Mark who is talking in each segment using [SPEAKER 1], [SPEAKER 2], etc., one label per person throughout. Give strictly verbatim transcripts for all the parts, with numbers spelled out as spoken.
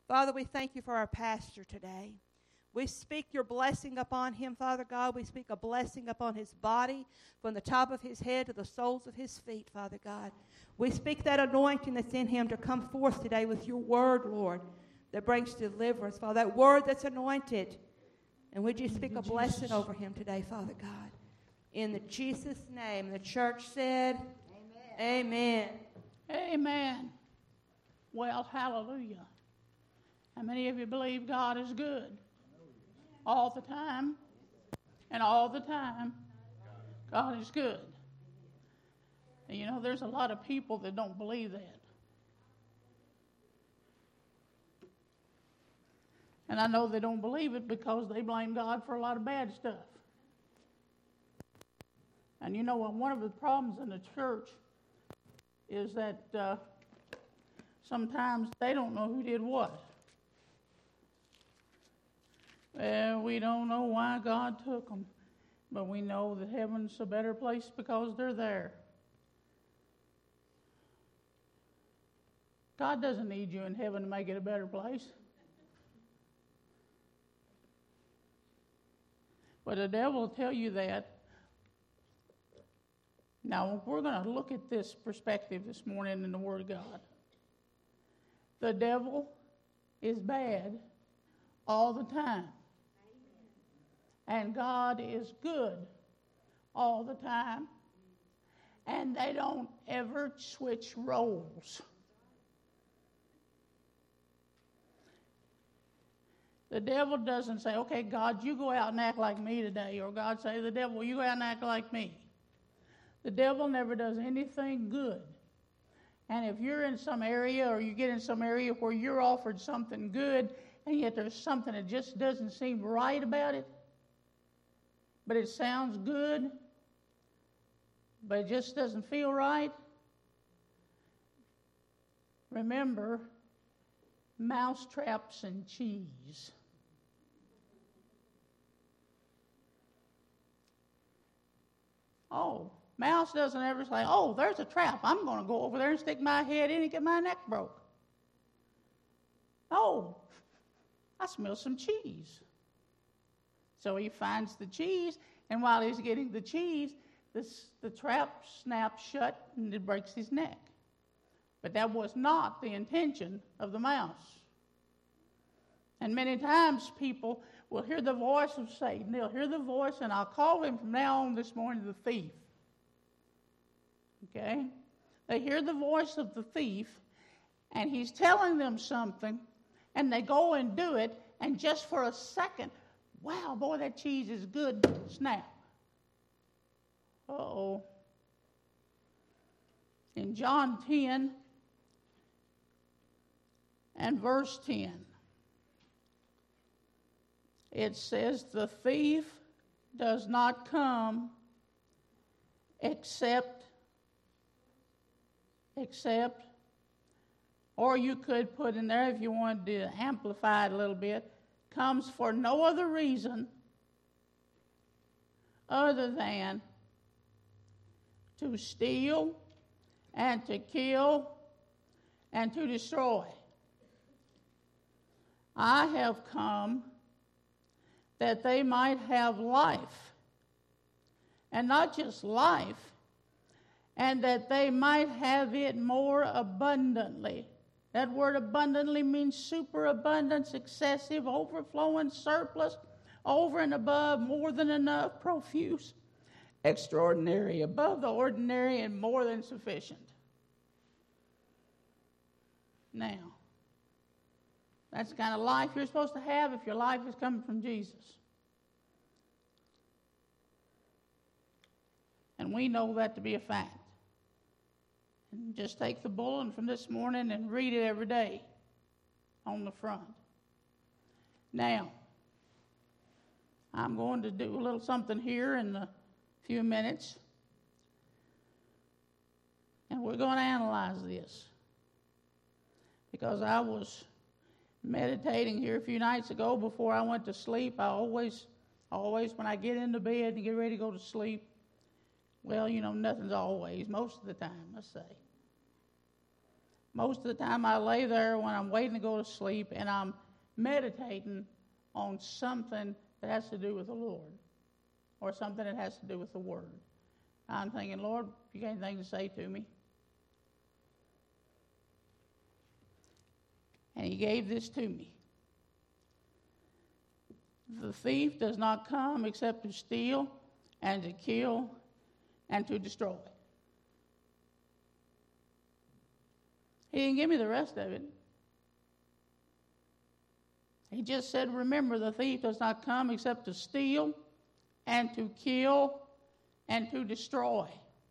[SPEAKER 1] Father, we thank you for our pastor today. We speak your blessing upon him, Father God. We speak a blessing upon his body from the top of his head to the soles of his feet, Father God. We speak that anointing that's in him to come forth today with your word, Lord, that brings deliverance, Father, that word that's anointed. And would you speak a blessing over him today, Father God? In the Jesus' name, the church said, Amen.
[SPEAKER 2] Amen. Amen. Well, hallelujah. How many of you believe God is good? All the time. And all the time, God is good. And you know, there's a lot of people that don't believe that. And I know they don't believe it because they blame God for a lot of bad stuff. And you know, one of the problems in the church is that uh, sometimes they don't know who did what. Well, we don't know why God took them, but we know that heaven's a better place because they're there. God doesn't need you in heaven to make it a better place. But the devil will tell you that. Now, we're going to look at this perspective this morning in the Word of God. The devil is bad all the time. And God is good all the time. And they don't ever switch roles. The devil doesn't say, okay, God, you go out and act like me today. Or God say, the devil, you go out and act like me. The devil never does anything good. And if you're in some area or you get in some area where you're offered something good and yet there's something that just doesn't seem right about it, but it sounds good, but it just doesn't feel right, remember, mouse traps and cheese. Oh, mouse doesn't ever say, oh, there's a trap. I'm going to go over there and stick my head in and get my neck broke. Oh, I smell some cheese. So he finds the cheese, and while he's getting the cheese, this, the trap snaps shut and it breaks his neck. But that was not the intention of the mouse. And many times people will hear the voice of Satan. They'll hear the voice, and I'll call him from now on this morning the thief. Okay? They hear the voice of the thief, and he's telling them something, and they go and do it, and just for a second, wow, boy, that cheese is good, snap. Uh-oh. In John ten and verse ten, it says, the thief does not come except, except, or you could put in there if you wanted to amplify it a little bit, comes for no other reason other than to steal and to kill and to destroy. I have come that they might have life, and not just life, and that they might have it more abundantly. That word abundantly means superabundance, excessive, overflowing, surplus, over and above, more than enough, profuse, extraordinary, above the ordinary, and more than sufficient. Now, that's the kind of life you're supposed to have if your life is coming from Jesus. And we know that to be a fact. And just take the bulletin from this morning and read it every day on the front. Now, I'm going to do a little something here in a few minutes. And we're going to analyze this. Because I was meditating here a few nights ago before I went to sleep. I always, always, when I get into bed and get ready to go to sleep, well, you know, nothing's always, most of the time, let's say. most of the time I lay there when I'm waiting to go to sleep and I'm meditating on something that has to do with the Lord or something that has to do with the Word. I'm thinking, Lord, you got anything to say to me? And he gave this to me. The thief does not come except to steal and to kill and to destroy. He didn't give me the rest of it. He just said, remember, the thief does not come except to steal and to kill and to destroy.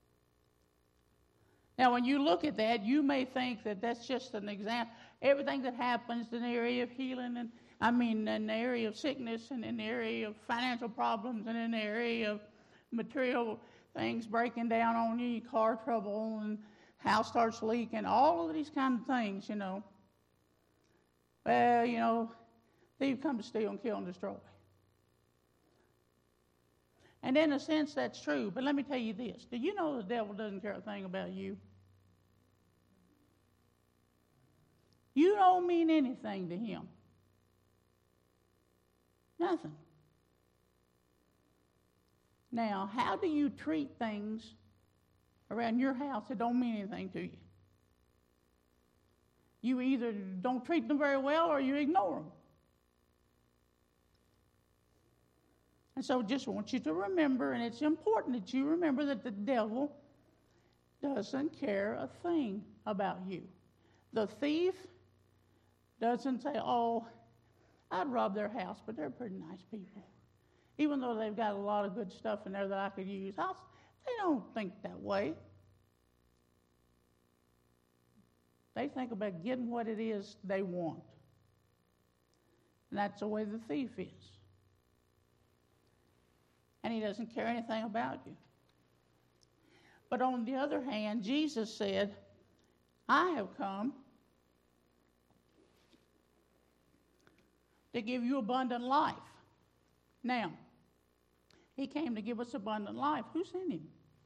[SPEAKER 2] Now, when you look at that, you may think that that's just an example. Everything that happens in the area of healing, and I mean in the area of sickness, and in the area of financial problems, and in the area of material things breaking down on you, car trouble, and house starts leaking, all of these kind of things, you know. Well, you know, thief come to steal and kill and destroy. And in a sense, that's true. But let me tell you this. Do you know the devil doesn't care a thing about you? You don't mean anything to him. Nothing. Now, how do you treat things around your house that don't mean anything to you? You either don't treat them very well or you ignore them. And so just want you to remember, and it's important that you remember that the devil doesn't care a thing about you. The thief doesn't say, oh, I'd rob their house, but they're pretty nice people. Even though they've got a lot of good stuff in there that I could use, I'll, they don't think that way. They think about getting what it is they want. And that's the way the thief is. And he doesn't care anything about you. But on the other hand, Jesus said, I have come to give you abundant life. Now, he came to give us abundant life. Who sent him?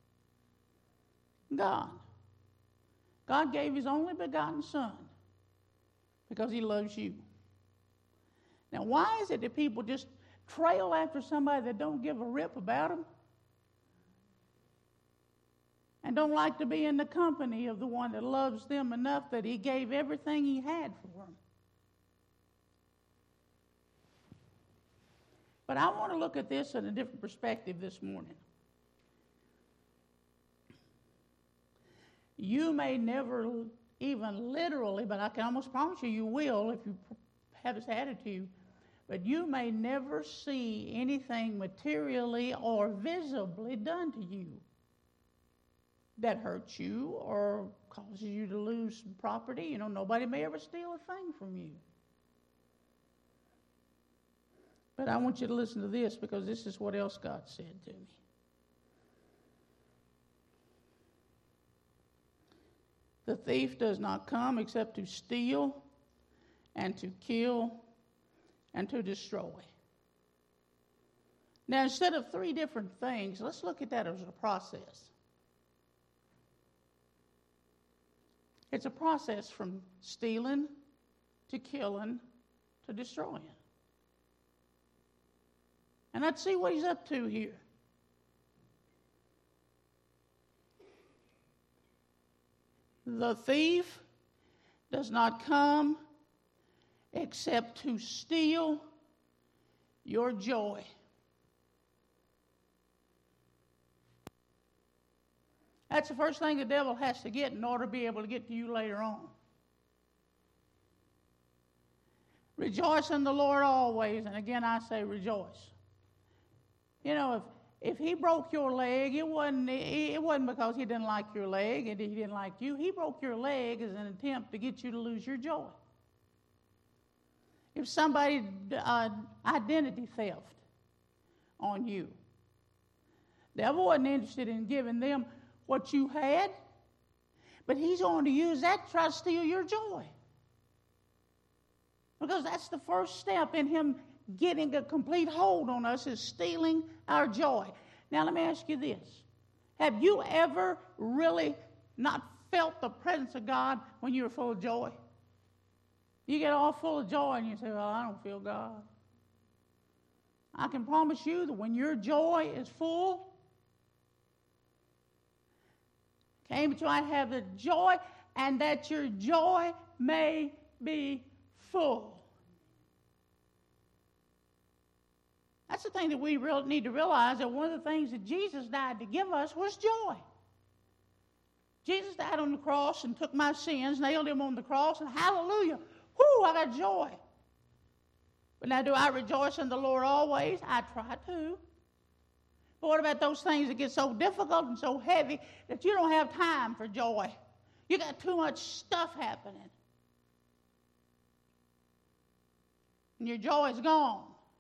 [SPEAKER 2] God. God gave his only begotten Son because he loves you. Now, why is it that people just trail after somebody that don't give a rip about them and don't like to be in the company of the one that loves them enough that he gave everything he had for them? But I want to look at this in a different perspective this morning. You may never even literally, but I can almost promise you you will if you have this attitude, but you may never see anything materially or visibly done to you that hurts you or causes you to lose some property. You know, nobody may ever steal a thing from you. But I want you to listen to this because this is what else God said to me. The thief does not come except to steal and to kill and to destroy. Now, instead of three different things, let's look at that as a process. It's a process from stealing to killing to destroying. And let's see what he's up to here. The thief does not come except to steal your joy. That's the first thing the devil has to get in order to be able to get to you later on. Rejoice in the Lord always, and again I say rejoice. You know, if if he broke your leg, it wasn't it wasn't because he didn't like your leg and he didn't like you. He broke your leg as an attempt to get you to lose your joy. If somebody uh, identity theft on you, the devil wasn't interested in giving them what you had, but he's going to use that to try to steal your joy. Because that's the first step in him getting a complete hold on us, is stealing our joy. Now let me ask you this. Have you ever really not felt the presence of God when you were full of joy? You get all full of joy and you say, well, I don't feel God. I can promise you that when your joy is full, came that you might have the joy, and that your joy may be full. That's the thing that we real need to realize, that one of the things that Jesus died to give us was joy. Jesus died on the cross and took my sins, nailed him on the cross, and hallelujah, whoo, I got joy. But now, do I rejoice in the Lord always? I try to. But what about those things that get so difficult and so heavy that you don't have time for joy? You got too much stuff happening. And your joy is gone.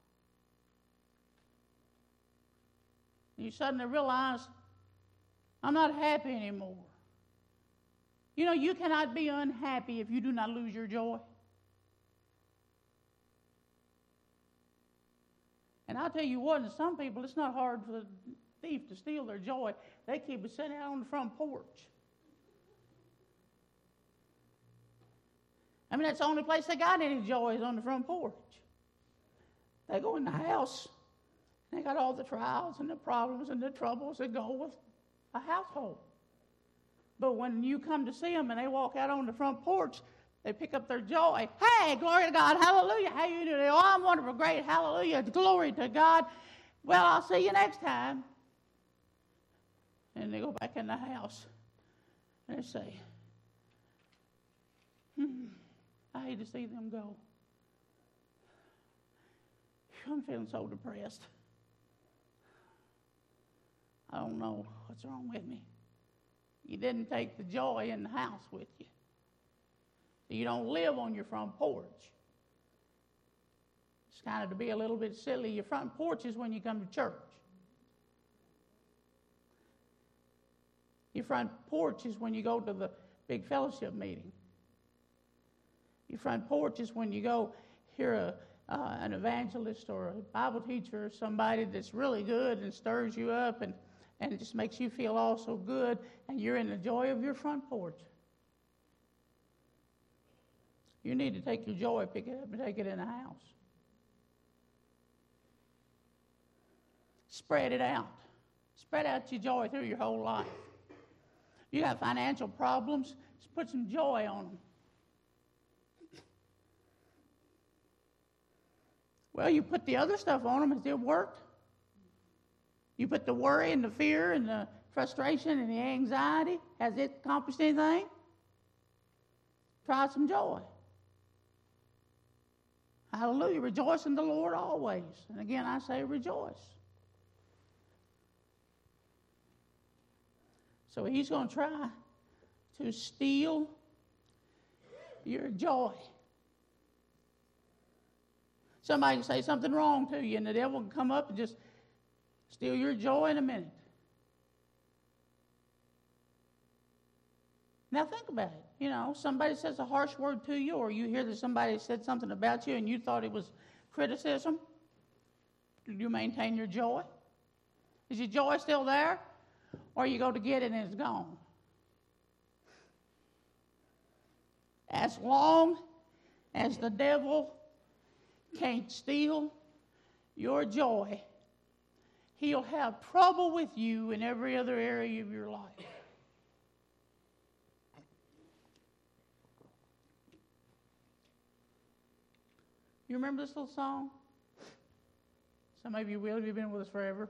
[SPEAKER 2] You suddenly realize, I'm not happy anymore. You know, you cannot be unhappy if you do not lose your joy. And I'll tell you what, and some people, it's not hard for the thief to steal their joy. They keep it sitting out on the front porch. I mean, that's the only place they got any joy is on the front porch. They go in the house, and they got all the trials and the problems and the troubles that go with a household. But when you come to see them and they walk out on the front porch, they pick up their joy. Hey, glory to God, hallelujah. How you doing? Oh, I'm wonderful, great, hallelujah, glory to God. Well, I'll see you next time. And they go back in the house and they say, hmm, I hate to see them go. I'm feeling so depressed. I don't know what's wrong with me. You didn't take the joy in the house with you. You don't live on your front porch. It's kind of to be a little bit silly. Your front porch is when you come to church. Your front porch is when you go to the big fellowship meeting. Your front porch is when you go hear a, uh, an evangelist or a Bible teacher or somebody that's really good and stirs you up and, and it just makes you feel all so good, and you're in the joy of your front porch. You need to take your joy, pick it up, and take it in the house. Spread it out. Spread out your joy through your whole life. You got financial problems, just put some joy on them. Well, you put the other stuff on them, has it worked? You put the worry and the fear and the frustration and the anxiety, has it accomplished anything? Try some joy. Hallelujah. Rejoice in the Lord always. And again, I say rejoice. So he's going to try to steal your joy. Somebody can say something wrong to you, and the devil can come up and just steal your joy in a minute. Now think about it. You know, somebody says a harsh word to you, or you hear that somebody said something about you and you thought it was criticism. Did you maintain your joy? Is your joy still there? Or you go to get it and it's gone? As long as the devil can't steal your joy, he'll have trouble with you in every other area of your life. You remember this little song? Some of you will. You've been with us forever.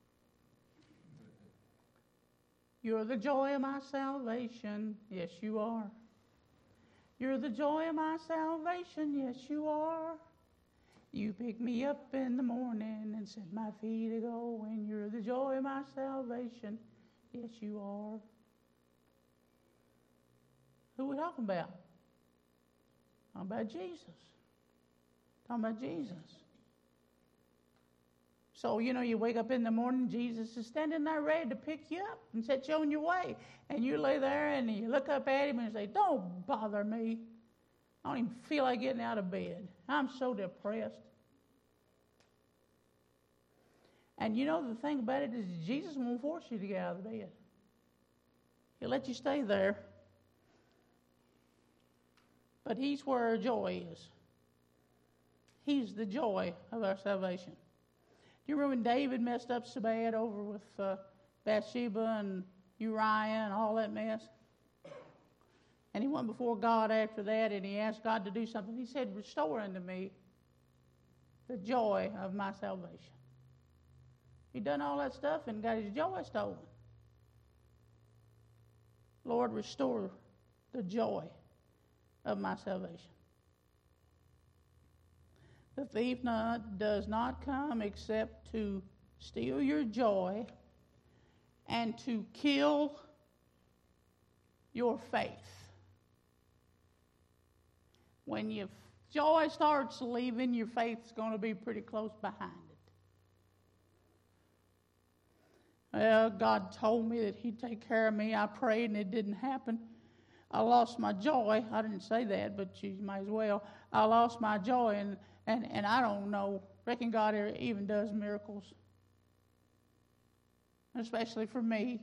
[SPEAKER 2] You're the joy of my salvation. Yes, you are. You're the joy of my salvation. Yes, you are. You pick me up in the morning and set my feet a-going. You're the joy of my salvation. Yes, you are. Who are we talking about? Talking about Jesus. Talking about Jesus. So, you know, you wake up in the morning, Jesus is standing there ready to pick you up and set you on your way. And you lay there and you look up at him and say, don't bother me. I don't even feel like getting out of bed. I'm so depressed. And you know, the thing about it is Jesus won't force you to get out of the bed. He'll let you stay there But He's where our joy is. He's the joy of our salvation. Do you remember when David messed up so bad over with uh, Bathsheba and Uriah and all that mess? And he went before God after that and he asked God to do something. He said, restore unto me the joy of my salvation. He'd done all that stuff and got his joy stolen. Lord, restore the joy of my salvation. The thief not, does not come except to steal your joy and to kill your faith. When your joy starts leaving, your faith's going to be pretty close behind it. Well, God told me that He'd take care of me. I prayed and it didn't happen. I lost my joy. I didn't say that, but you might as well. I lost my joy, and, and, and I don't know. Reckon God even does miracles, especially for me.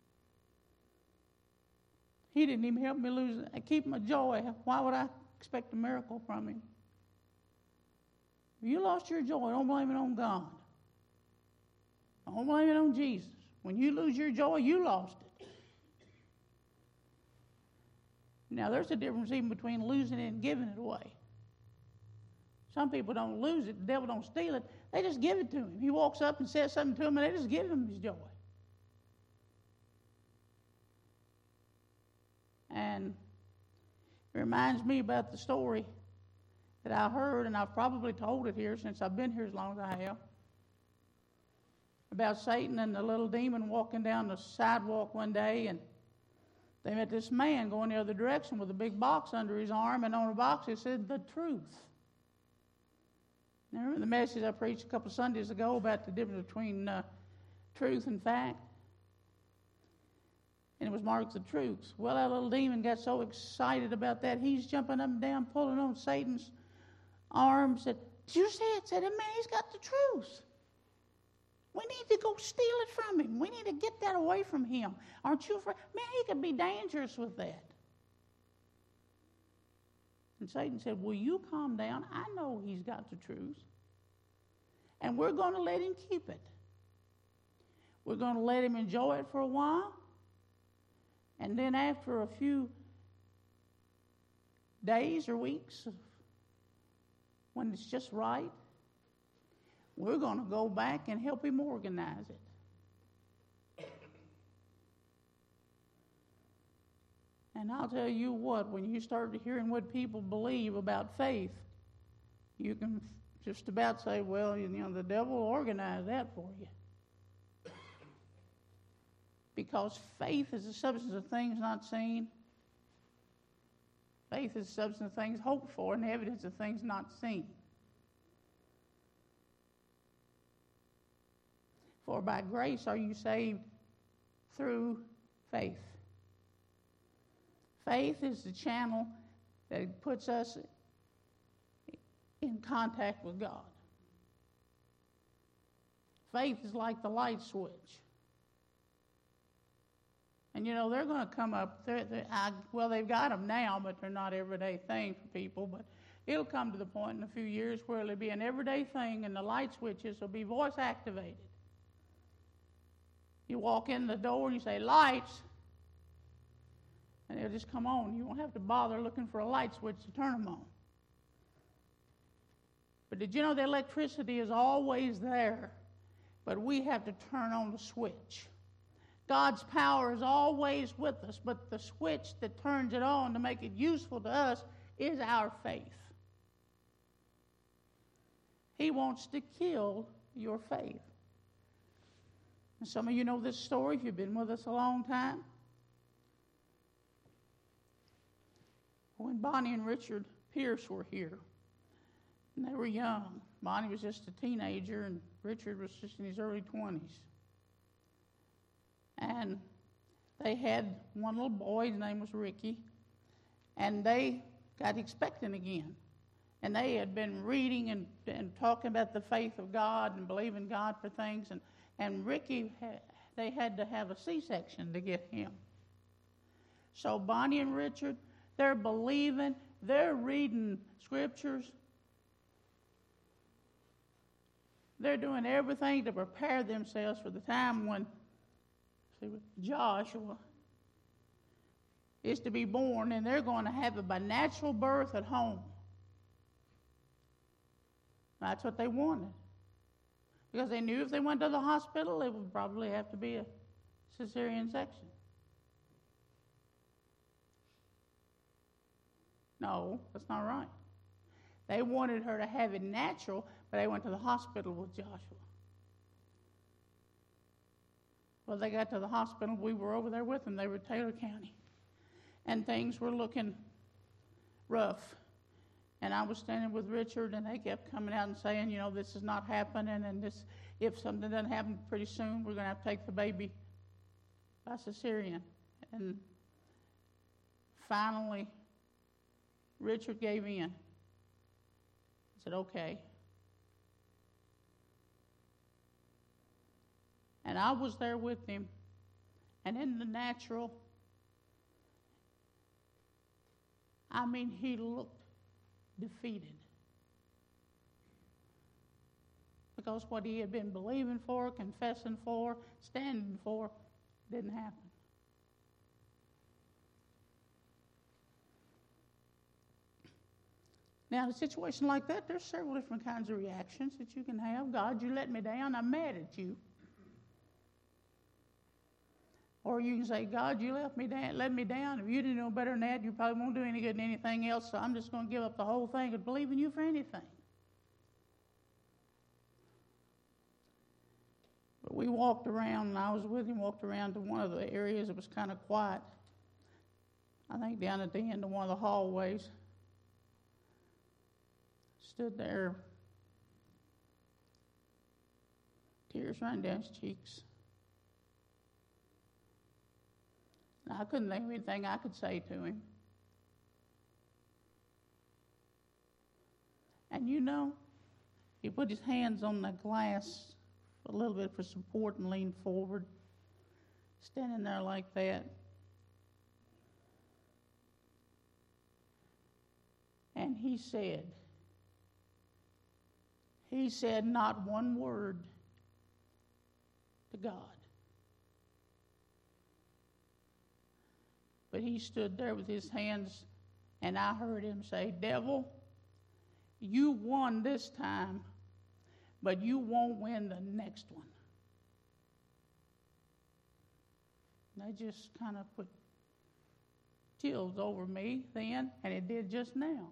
[SPEAKER 2] He didn't even help me lose, keep my joy. Why would I expect a miracle from Him? If you lost your joy, don't blame it on God. Don't blame it on Jesus. When you lose your joy, you lost it. Now, there's a difference even between losing it and giving it away. Some people don't lose it. The devil don't steal it. They just give it to him. He walks up and says something to him, and they just give him his joy. And it reminds me about the story that I heard, and I've probably told it here since I've been here as long as I have, about Satan and the little demon walking down the sidewalk one day, and they met this man going the other direction with a big box under his arm, and on the box it said, the truth. Now, remember the message I preached a couple of Sundays ago about the difference between uh, truth and fact? And it was marked the truth. Well, that little demon got so excited about that, he's jumping up and down, pulling on Satan's arm, said, did you see it? Said, man, he's got the truth. We need to go steal it from him. We need to get that away from him. Aren't you afraid? Man, he could be dangerous with that. And Satan said, will you calm down? I know he's got the truth. And we're going to let him keep it. We're going to let him enjoy it for a while. And then after a few days or weeks, when it's just right, we're going to go back and help him organize it. And I'll tell you what, when you start hearing what people believe about faith, you can just about say, well, you know, the devil will organize that for you. Because faith is the substance of things not seen. Faith is the substance of things hoped for and the evidence of things not seen. For by grace are you saved through faith. Faith is the channel that puts us in contact with God. Faith is like the light switch. And you know, they're going to come up, they're, they're, I, well, they've got them now, but they're not everyday thing for people. But it'll come to the point in a few years where it'll be an everyday thing and the light switches will be voice activated. You walk in the door and you say, lights, and they'll just come on. You won't have to bother looking for a light switch to turn them on. But did you know the electricity is always there, but we have to turn on the switch. God's power is always with us, but the switch that turns it on to make it useful to us is our faith. He wants to kill your faith. And some of you know this story if you've been with us a long time. When Bonnie and Richard Pierce were here, and they were young. Bonnie was just a teenager, and Richard was just in his early twenties. And they had one little boy, his name was Ricky, and they got expectant again. And they had been reading and, and talking about the faith of God and believing God for things. And, and Ricky, had, they had to have a C-section to get him. So Bonnie and Richard, they're believing, They're reading scriptures. They're doing everything to prepare themselves for the time when see, Joshua is to be born, and they're going to have it by natural birth at home. That's what they wanted. Because they knew if they went to the hospital, it would probably have to be a cesarean section. No, that's not right. They wanted her to have it natural, but they went to the hospital with Joshua. Well, they got to the hospital. We were over there with them. They were Taylor County. And things were looking rough. And I was standing with Richard, and they kept coming out and saying, you know, this is not happening, and this, if something doesn't happen pretty soon, we're going to have to take the baby by cesarean. And finally, Richard gave in. He said, okay. And I was there with him, and in the natural, I mean, he looked defeated. Because what he had been believing for, confessing for, standing for, didn't happen. Now, in a situation like that, there's several different kinds of reactions that you can have. God, you let me down. I'm mad at you. Or you can say, God, you left me down, let me down. If you didn't know better than that, you probably won't do any good in anything else, so I'm just going to give up the whole thing and believe in you for anything. But we walked around, and I was with him, walked around to one of the areas that was kind of quiet. I think down at the end of one of the hallways. Stood there, tears running down his cheeks. And I couldn't think of anything I could say to him. And you know, he put his hands on the glass a little bit for support and leaned forward, standing there like that. And he said, he said not one word to God. But he stood there with his hands, and I heard him say, devil, you won this time, but you won't win the next one. And that just kind of put chills over me then, and it did just now.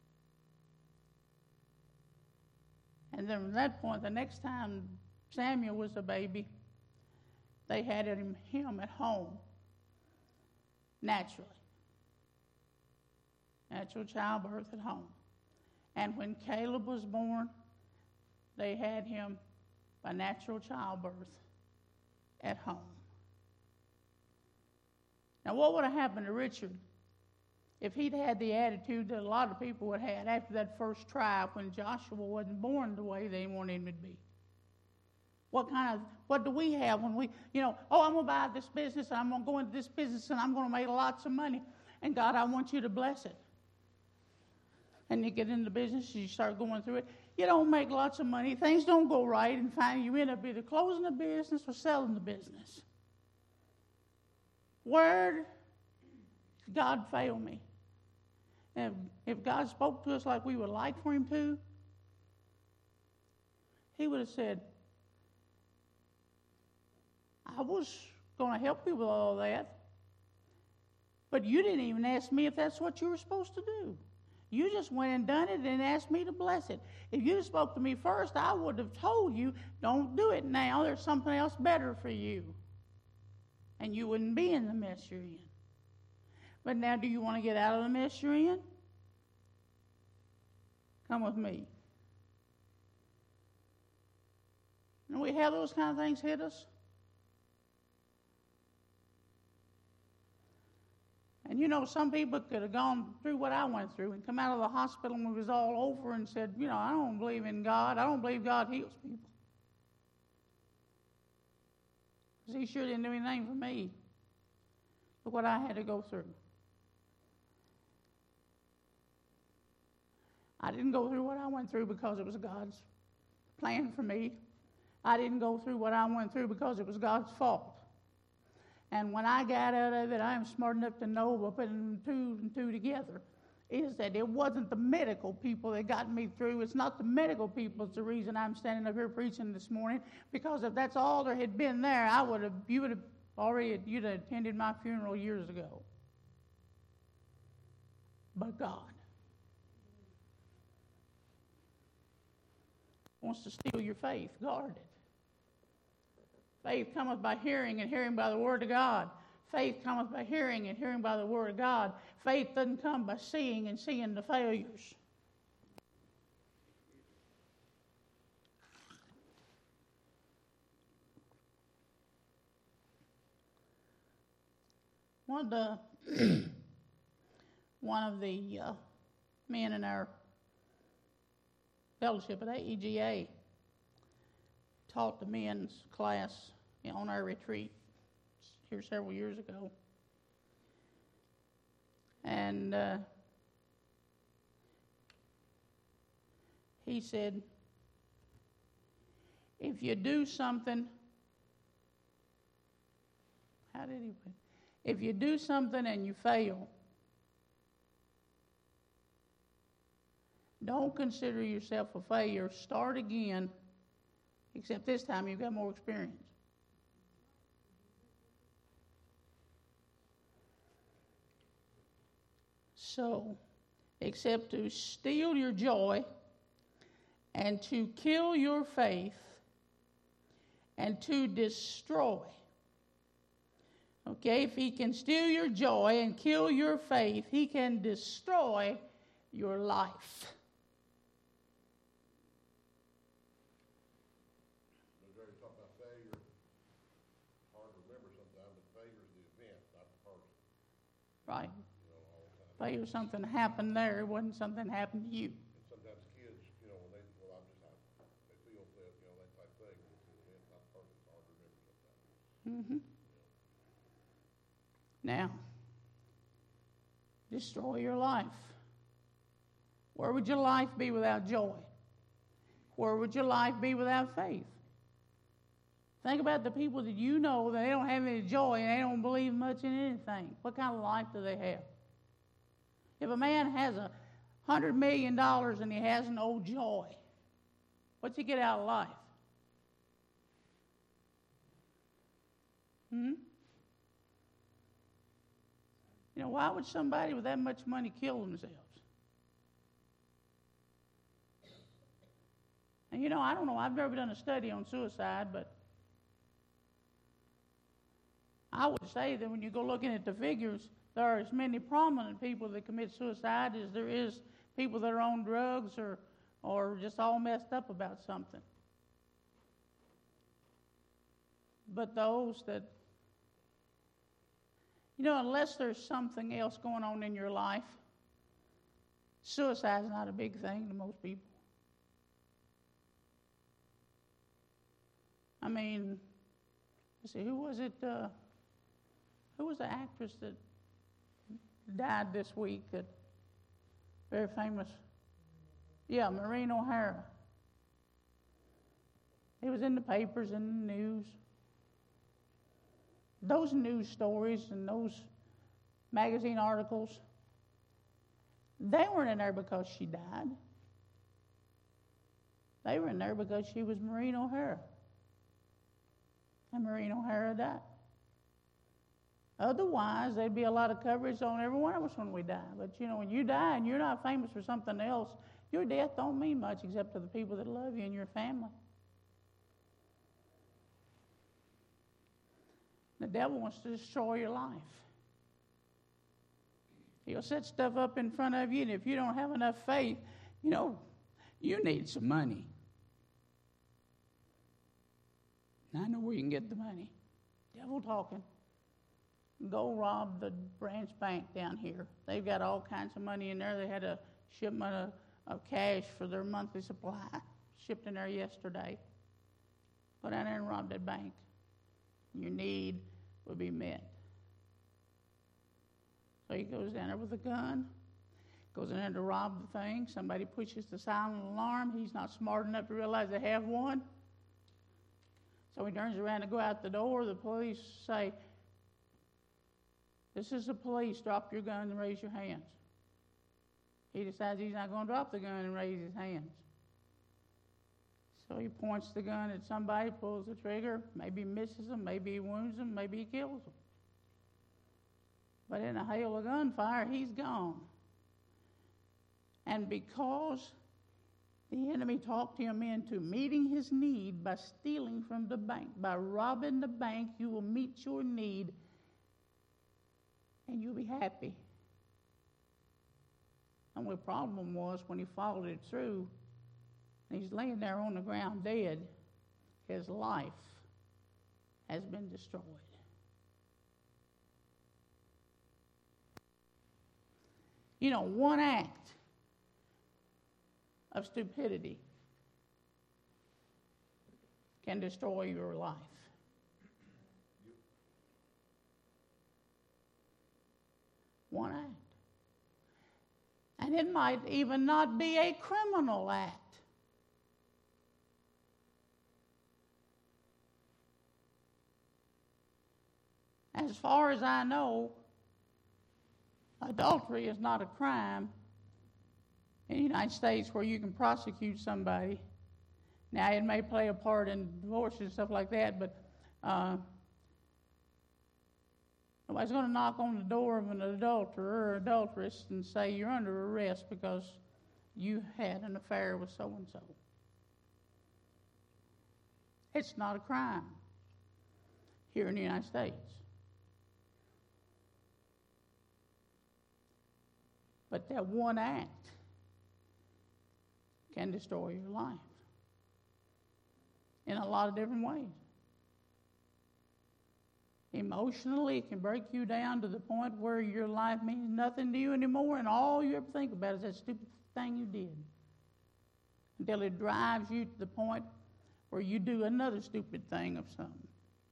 [SPEAKER 2] And then from that point, the next time Samuel was a baby, they had him, him at home. Naturally. Natural childbirth at home. And when Caleb was born, they had him by natural childbirth at home. Now, what would have happened to Richard if he'd had the attitude that a lot of people had had after that first trial when Joshua wasn't born the way they wanted him to be? What kind of, what do we have when we, you know, oh, I'm going to buy this business, and I'm going to go into this business, and I'm going to make lots of money. And God, I want you to bless it. And you get into business, you start going through it. You don't make lots of money. Things don't go right, and finally you end up either closing the business or selling the business. Where did God fail me? If, if God spoke to us like we would like for him to, he would have said, I was going to help you with all that, but you didn't even ask me if that's what you were supposed to do. You just went and done it and asked me to bless it. If you spoke to me first, I would have told you, don't do it now. There's something else better for you. And you wouldn't be in the mess you're in. But now, do you want to get out of the mess you're in? Come with me. And we have those kind of things hit us. And you know, some people could have gone through what I went through and come out of the hospital when it was all over and said, you know, I don't believe in God. I don't believe God heals people. Because he sure didn't do anything for me. Look what I had to go through. I didn't go through what I went through because it was God's plan for me. I didn't go through what I went through because it was God's fault. And when I got out of it, I am smart enough to know by putting two and two together is that it wasn't the medical people that got me through. It's not the medical people. It's the reason I'm standing up here preaching this morning. Because if that's all there had been there, I would have, you would have already, you'd have attended my funeral years ago. But God wants to steal your faith. Guard it. Faith cometh by hearing, and hearing by the word of God. Faith cometh by hearing, and hearing by the word of God. Faith doesn't come by seeing and seeing the failures. One of the, one of the uh, men in our fellowship at A E G A taught the men's class on our retreat here several years ago. And uh, he said, if you do something, how did he put it? If you do something and you fail, don't consider yourself a failure. Start again, except this time you've got more experience. So, except to steal your joy and to kill your faith and to destroy. Okay, if he can steal your joy and kill your faith, he can destroy your life. Right. Failure, something happened there. It wasn't something happened to you.
[SPEAKER 3] And sometimes kids, you know, when they, well, I'm just, I, they feel that, you know, that type of thing. It's not perfect. It's hard to remember sometimes.
[SPEAKER 2] Mm-hmm. Now, destroy your life. Where would your life be without joy? Where would your life be without faith? Think about the people that you know that they don't have any joy and they don't believe much in anything. What kind of life do they have? If a man has a hundred million dollars and he has no joy, what's he get out of life? Hmm? You know, why would somebody with that much money kill themselves? And you know, I don't know, I've never done a study on suicide, but I would say that when you go looking at the figures, there are as many prominent people that commit suicide as there is people that are on drugs or, or just all messed up about something. But those that, you know, unless there's something else going on in your life, suicide is not a big thing to most people. I mean, let's see, who was it? Uh, who was the actress that died this week? That very famous. Yeah, Maureen O'Hara. It was in the papers and the news. Those news stories and those magazine articles, they weren't in there because she died. They were in there because she was Maureen O'Hara. And Maureen O'Hara died. Otherwise, there'd be a lot of coverage on every one of us when we die. But, you know, when you die and you're not famous for something else, your death don't mean much except to the people that love you and your family. The devil wants to destroy your life. He'll set stuff up in front of you, and if you don't have enough faith, you know, you need some money. I know where you can get the money. Devil talking. Go rob the branch bank down here. They've got all kinds of money in there. They had a shipment of, of cash for their monthly supply shipped in there yesterday. Go down there and rob that bank. Your need will be met. So he goes down there with a gun, Goes in there to rob the thing. Somebody pushes the silent alarm. He's not smart enough to realize they have one. So he turns around to go out the door. The police say, "This is the police. Drop your gun and raise your hands." He decides he's not going to drop the gun and raise his hands. So he points the gun at somebody, pulls the trigger. Maybe he misses them, maybe he wounds them, maybe he kills them. But in a hail of gunfire, he's gone. And because the enemy talked him into meeting his need by stealing from the bank, by robbing the bank, you will meet your need and you'll be happy. The only problem was when he followed it through, and he's laying there on the ground dead, his life has been destroyed. You know, one act of stupidity can destroy your life. One act. And it might even not be a criminal act. As far as I know, adultery is not a crime in the United States where you can prosecute somebody. Now, it may play a part in divorce and stuff like that, but uh, nobody's going to knock on the door of an adulterer or adulteress and say you're under arrest because you had an affair with so-and-so. It's not a crime here in the United States. But that one act can destroy your life in a lot of different ways. Emotionally, it can break you down to the point where your life means nothing to you anymore, and all you ever think about is that stupid thing you did. Until it drives you to the point where you do another stupid thing of something.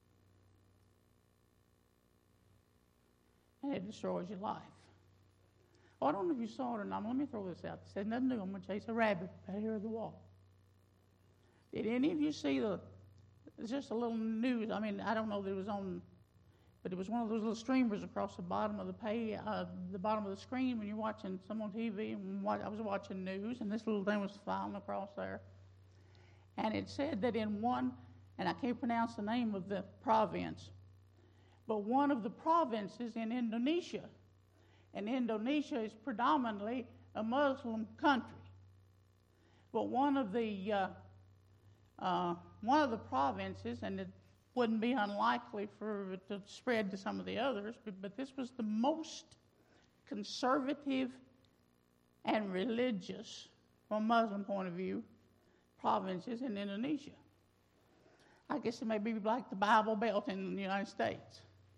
[SPEAKER 2] And it destroys your life. Oh, I don't know if you saw it or not. Let me throw this out. It says nothing new. I'm going to chase a rabbit out here at the wall. Did any of you see the, it's just a little news. I mean, I don't know that it was on, but it was one of those little streamers across the bottom of the pay, uh, the bottom of the screen when you're watching some on T V. And watch, I was watching news, and this little thing was flying across there. And it said that in one, and I can't pronounce the name of the province, but one of the provinces in Indonesia, and Indonesia is predominantly a Muslim country. But one of the uh, uh, one of the provinces, and it wouldn't be unlikely for it to spread to some of the others, but, but this was the most conservative and religious, from a Muslim point of view, provinces in Indonesia. I guess it may be like the Bible Belt in the United States.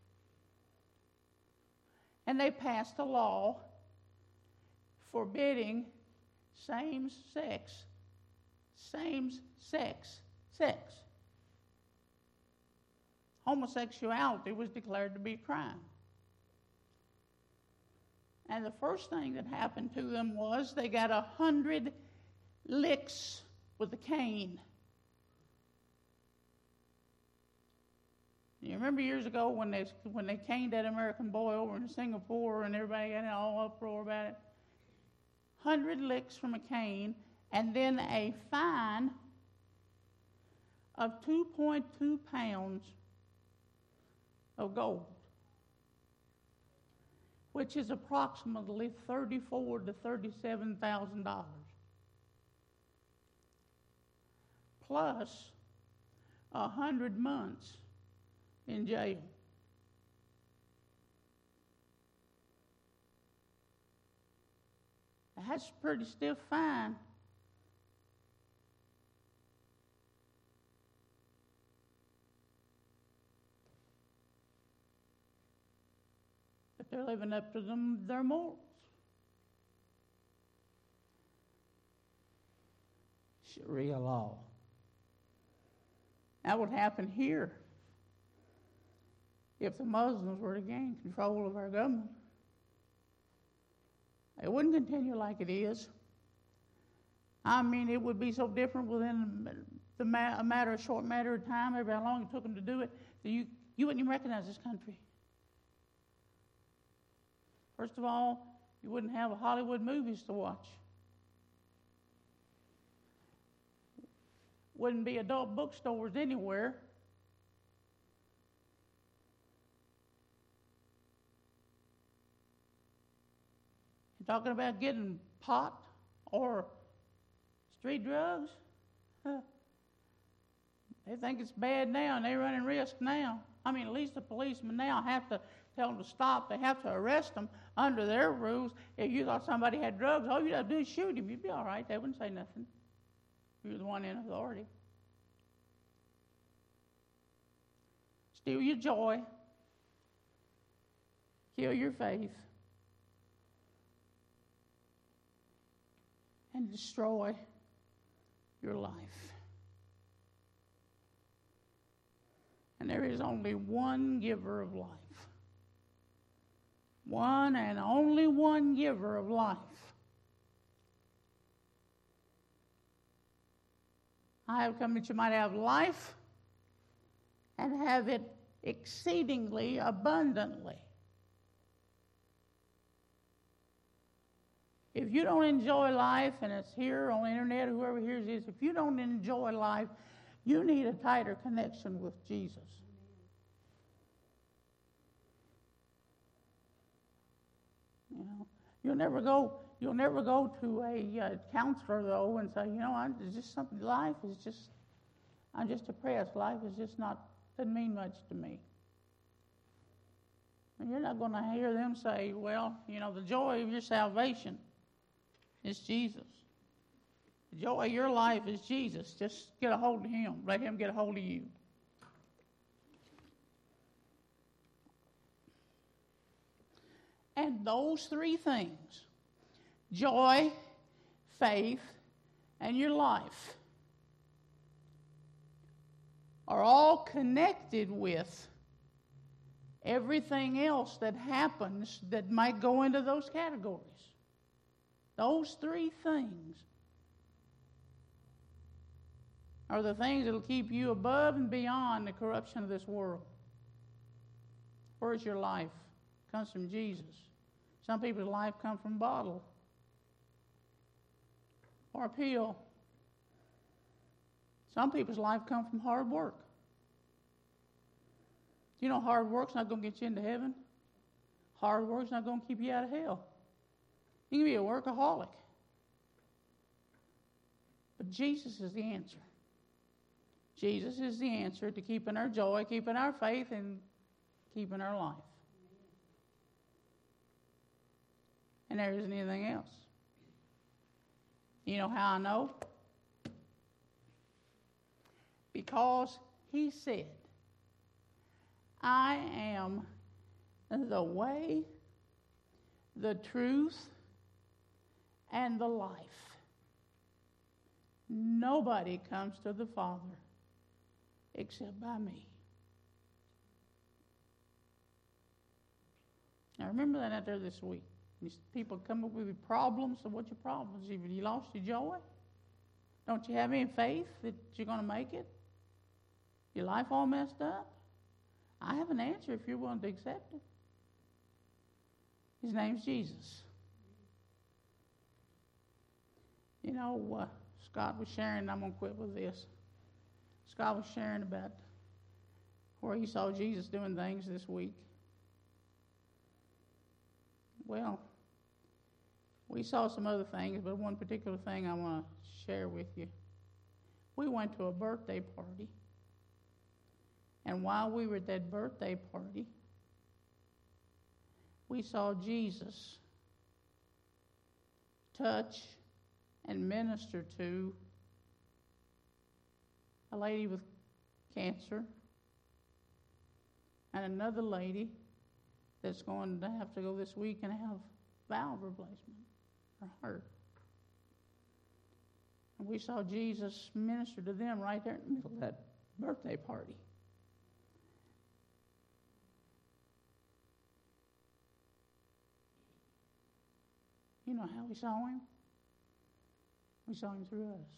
[SPEAKER 2] And they passed a law forbidding same-sex, same-sex sex. Homosexuality was declared to be a crime. And the first thing that happened to them was they got a hundred licks with a cane. You remember years ago when they when they caned that American boy over in Singapore and everybody got all uproar about it? Hundred licks from a cane, and then a fine of two point two pounds of gold, which is approximately thirty-four to thirty-seven thousand dollars, plus a hundred months in jail. That's a pretty stiff fine. But they're living up to them, their morals. Sharia law. That would happen here if the Muslims were to gain control of our government. It wouldn't continue like it is. I mean, it would be so different within the ma- a matter of short matter of time, every how long it took them to do it, that you, you wouldn't even recognize this country. First of all, you wouldn't have Hollywood movies to watch. Wouldn't be adult bookstores anywhere. You're talking about getting pot or street drugs? Huh. They think it's bad now, and they're running risk now. I mean, at least the policemen now have to tell them to stop. They have to arrest them under their rules. If you thought somebody had drugs, all you'd have to do is shoot him. You'd be all right. They wouldn't say nothing. You're the one in authority. Steal your joy. Kill your faith. And destroy your life. And there is only one giver of life. One and only one giver of life. I have come that you might have life and have it exceedingly abundantly. If you don't enjoy life, and it's here on the internet, whoever hears this, if you don't enjoy life, you need a tighter connection with Jesus. You know, you'll never go. You'll never go to a uh, counselor though and say, you know, I'm it's just something. Life is just. I'm just depressed. Life is just not. Doesn't mean much to me. And you're not going to hear them say, well, you know, the joy of your salvation is Jesus. The joy of your life is Jesus. Just get a hold of him. Let him get a hold of you. And those three things, joy, faith, and your life, are all connected with everything else that happens that might go into those categories. Those three things are the things that will keep you above and beyond the corruption of this world. Where's your life? It comes from Jesus. Some people's life comes from a bottle or a pill. Some people's life comes from hard work. You know, hard work's not going to get you into heaven. Hard work's not going to keep you out of hell. You can be a workaholic. But Jesus is the answer. Jesus is the answer to keeping our joy, keeping our faith, and keeping our life. And there isn't anything else. You know how I know? Because he said, I am the way, the truth, and the life. Nobody comes to the Father except by me. Now remember that out there this week. These people come up with problems. So what's your problems? Have you lost your joy? Don't you have any faith that you're going to make it? Your life all messed up? I have an answer if you're willing to accept it. His name's Jesus. You know, uh, Scott was sharing, I'm going to quit with this. Scott was sharing about where he saw Jesus doing things this week. Well, we saw some other things, but one particular thing I want to share with you. We went to a birthday party. And while we were at that birthday party, we saw Jesus touch and minister to a lady with cancer and another lady that's going to have to go this week and have valve replacement for her. And we saw Jesus minister to them right there in the middle of that birthday party. You know how we saw him? We saw him through us.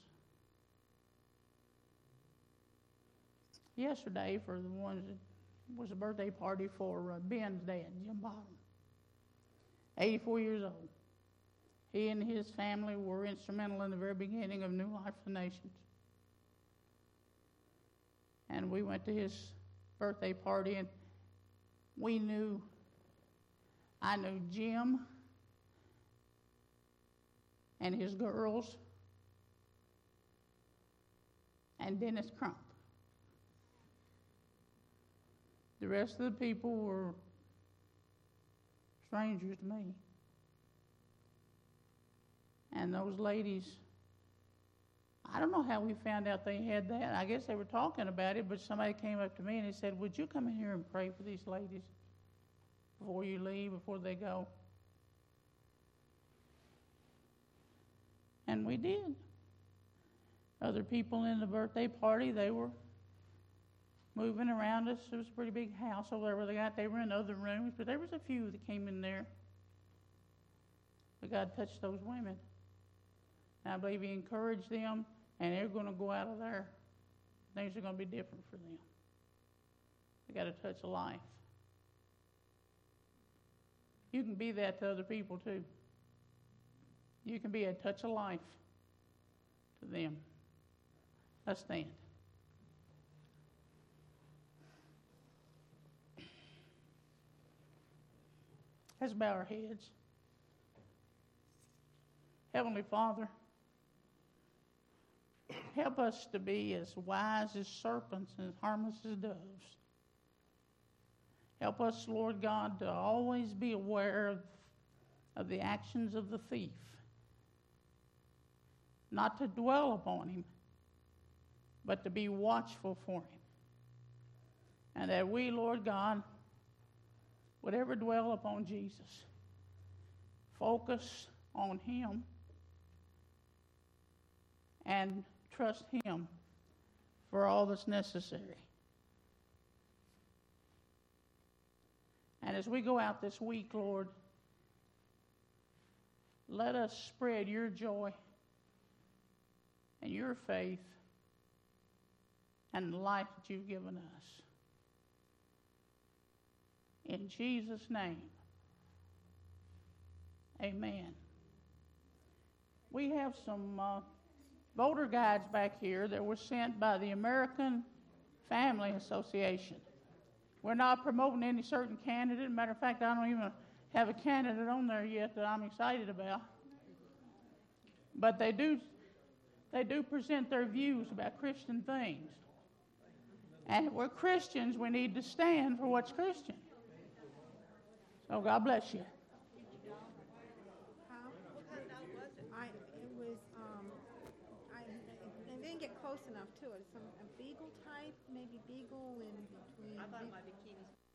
[SPEAKER 2] Yesterday, for the ones that was a birthday party for uh, Ben's dad, Jim Bottom, eighty-four years old. He and his family were instrumental in the very beginning of New Life for the Nations. And we went to his birthday party, and we knew, I knew Jim and his girls and Dennis Crump. The rest of the people were strangers to me. And those ladies, I don't know how we found out they had that. I guess they were talking about it, but somebody came up to me and he said, would you come in here and pray for these ladies before you leave, before they go? And we did. Other people in the birthday party, they were moving around us. It was a pretty big house over there where they got. They were in other rooms, but there was a few that came in there. But God touched those women. And I believe He encouraged them, and they're going to go out of there. Things are going to be different for them. They got to touch a life. You can be that to other people too. You can be a touch of life to them. Let's stand. Let's bow our heads. Heavenly Father, help us to be as wise as serpents and as harmless as doves. Help us, Lord God, to always be aware of, of the actions of the thief, not to dwell upon him, but to be watchful for him. And that we, Lord God, would ever dwell upon Jesus, focus on Him, and trust Him for all that's necessary. And as we go out this week, Lord, let us spread your joy and your faith and the life that you've given us. In Jesus' name, amen. We have some uh, voter guides back here that were sent by the American Family Association. We're not promoting any certain candidate. Matter of fact, I don't even have a candidate on there yet that I'm excited about. But they do, they do present their views about Christian things. And if we're Christians, we need to stand for what's Christian. So God bless you.
[SPEAKER 4] Huh? What kind of dog was it? I, it was, um, I, I didn't get close enough to it. Some, a beagle type, maybe beagle in between.
[SPEAKER 1] I thought it might be Kiwi's